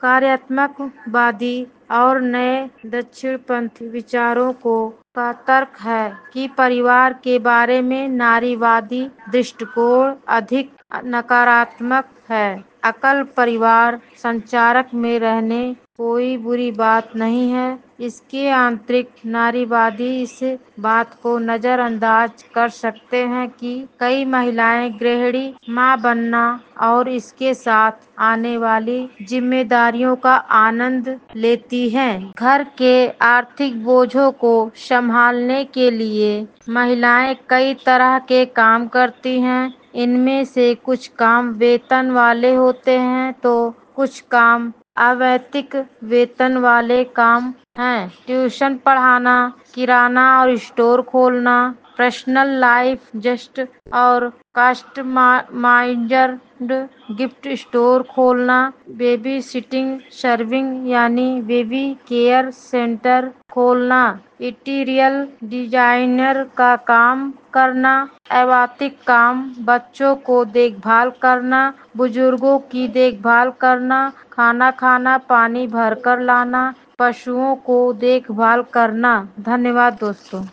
कार्यात्मकवादी और नए दक्षिणपंथी विचारों का तर्क है कि परिवार के बारे में नारीवादी दृष्टिकोण अधिक नकारात्मक है। एकल परिवार संचारक में रहने कोई बुरी बात नहीं है। इसके आंतरिक नारीवादी इस बात को नजरअंदाज कर सकते हैं कि कई महिलाएं गृहिणी मां बनना और इसके साथ आने वाली जिम्मेदारियों का आनंद लेती हैं। घर के आर्थिक बोझों को संभालने के लिए महिलाएं कई तरह के काम करती हैं। इनमें से कुछ काम वेतन वाले होते हैं तो कुछ काम अवैतनिक वेतन वाले काम हैं। ट्यूशन पढ़ाना, किराना और स्टोर खोलना, पर्सनल लाइफ जस्ट और कस्टमाइज्ड गिफ्ट स्टोर खोलना, बेबी सिटिंग सर्विंग यानी बेबी केयर सेंटर खोलना, इंटीरियर डिजाइनर का काम करना, अवैतनिक काम बच्चों को देखभाल करना, बुजुर्गों की देखभाल करना, खाना खाना, पानी भरकर लाना, पशुओं को देखभाल करना। धन्यवाद दोस्तों।